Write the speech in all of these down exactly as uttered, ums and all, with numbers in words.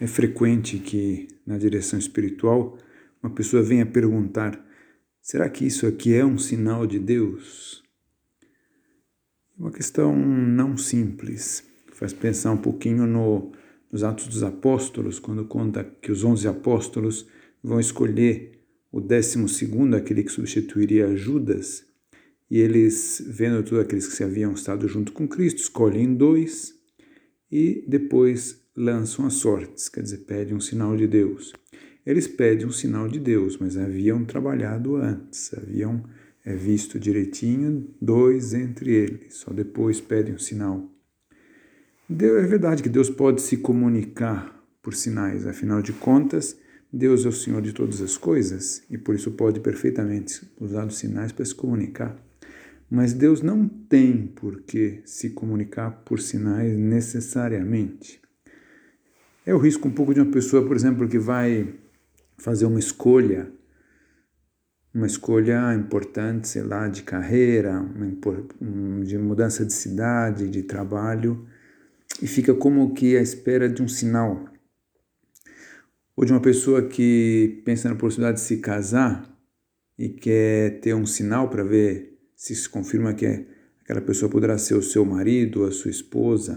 É frequente que, na direção espiritual, uma pessoa venha perguntar: será que isso aqui é um sinal de Deus? Uma questão não simples. Faz pensar um pouquinho no, nos Atos dos Apóstolos, quando conta que os onze apóstolos vão escolher o décimo segundo, aquele que substituiria Judas, e eles, vendo todos aqueles que se haviam estado junto com Cristo, escolhem dois e depois lançam as sortes, quer dizer, pedem um sinal de Deus. Eles pedem um sinal de Deus, mas haviam trabalhado antes, haviam é, visto direitinho dois entre eles, só depois pedem um sinal. Deus, é verdade que Deus pode se comunicar por sinais, afinal de contas, Deus é o Senhor de todas as coisas e por isso pode perfeitamente usar os sinais para se comunicar. Mas Deus não tem por que se comunicar por sinais necessariamente. É o risco um pouco de uma pessoa, por exemplo, que vai fazer uma escolha, uma escolha importante, sei lá, de carreira, uma, de mudança de cidade, de trabalho, e fica como que à espera de um sinal. Ou de uma pessoa que pensa na possibilidade de se casar e quer ter um sinal para ver se se confirma que aquela pessoa poderá ser o seu marido ou a sua esposa.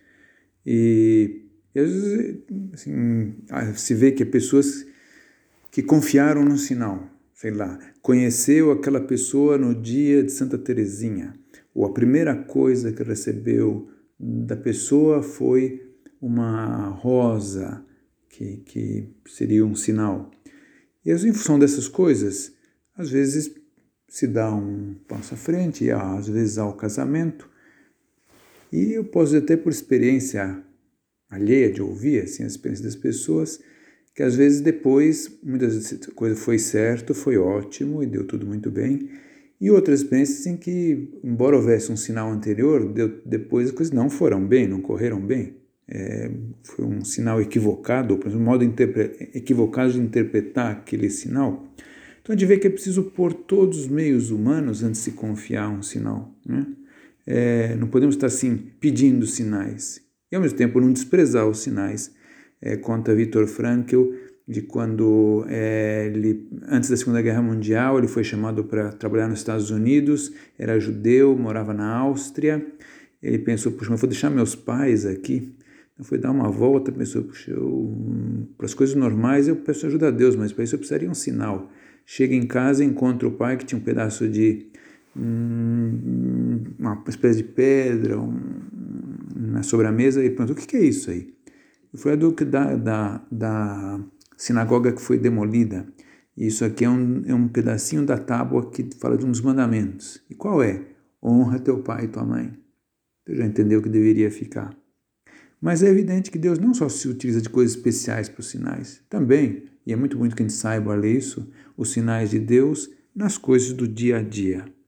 E, e às vezes assim, se vê que pessoas que confiaram no sinal, sei lá, conheceu aquela pessoa no dia de Santa Teresinha, ou a primeira coisa que recebeu da pessoa foi uma rosa, que, que seria um sinal. E em função dessas coisas, às vezes se dá um passo à frente, às vezes há o casamento, e eu posso dizer até por experiência alheia de ouvir assim, a experiência das pessoas, que às vezes depois, muitas vezes a coisa foi certo, foi ótimo e deu tudo muito bem, e outras experiências em que, embora houvesse um sinal anterior, deu, depois as coisas não foram bem, não correram bem, é, foi um sinal equivocado, ou um modo equivocado de interpretar aquele sinal. Então a gente vê que é preciso pôr todos os meios humanos antes de se confiar um sinal, né? É, não podemos estar assim pedindo sinais e ao mesmo tempo não desprezar os sinais. É, conta Viktor Frankl de quando é, ele, antes da Segunda Guerra Mundial, ele foi chamado para trabalhar nos Estados Unidos, era judeu, morava na Áustria, ele pensou, puxa, mas vou deixar meus pais aqui. Então foi dar uma volta, pensou, puxa, eu, para as coisas normais eu peço ajuda a Deus, mas para isso eu precisaria um sinal. Chega em casa e encontra o pai que tinha um pedaço de hum, uma espécie de pedra um, na sobremesa e perguntou, o que, que é isso aí? E foi a do, da, da, da sinagoga que foi demolida. E isso aqui é um, é um pedacinho da tábua que fala de uns mandamentos. E qual é? Honra teu pai e tua mãe. Você já entendeu que deveria ficar. Mas é evidente que Deus não só se utiliza de coisas especiais para os sinais, também, e é muito bonito que a gente saiba ler isso, os sinais de Deus nas coisas do dia a dia.